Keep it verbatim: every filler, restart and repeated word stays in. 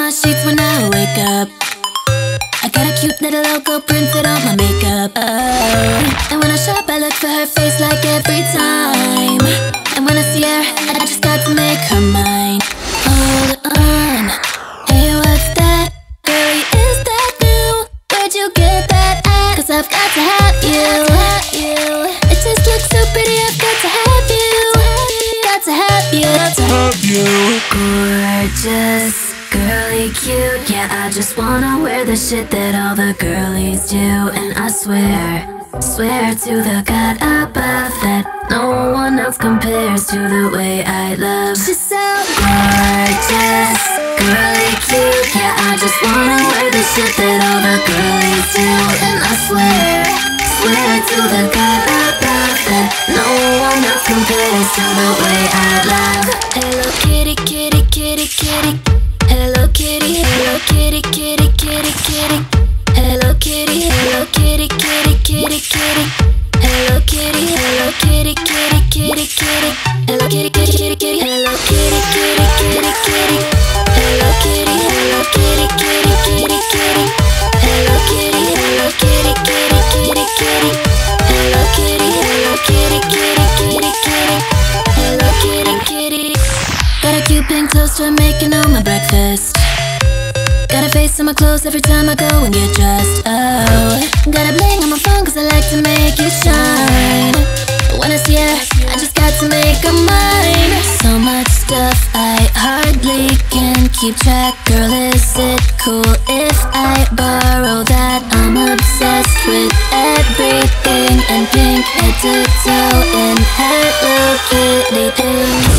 my sheets when I wake up. I got a cute little logo printed on my makeup. Oh. And when I shop, I look for her face like every time. And when I see her, I just got to make her mine. Hold on, hey, what's that? Girlie, is that new? Where'd you get that at? Cause I've got to have you. It just looks so pretty, I've got to have you. Got to have you. Got to have you. Gorgeous, girly, cute. Yeah, I just wanna wear the shit that all the girlies do. And I swear, swear to the God above that no one else compares to the way I love. She's so gorgeous, girly, cute. Yeah, I just wanna wear the shit that all the girlies do. And I swear, swear to the God above that no one else compares to the way I love. Hello kitty, kitty, kitty, kitty. Hello kitty, hello kitty, kitty, kitty, kitty. Hello kitty, hello kitty, kitty, kitty, kitty. Hello kitty, hello kitty, kitty, kitty, kitty. Hello kitty, kitty, kitty, kitty. Hello kitty, kitty, kitty, kitty. Hello kitty, hello kitty, kitty, kitty, kitty. Hello kitty, hello kitty, kitty, kitty, kitty. Hello kitty, hello kitty, kitty, kitty, kitty. Hello kitty, kitty. Got a cute pink toaster making all my breakfast. Got a face on my clothes every time I go and get dressed. Oh, got a bling on my phone cause I like to make you shine. But when I see her, I just got to make her mine. So much stuff I hardly can keep track. Girl, is it cool if I borrow that? I'm obsessed with everything in pink, head to toe in Hello Kitty things.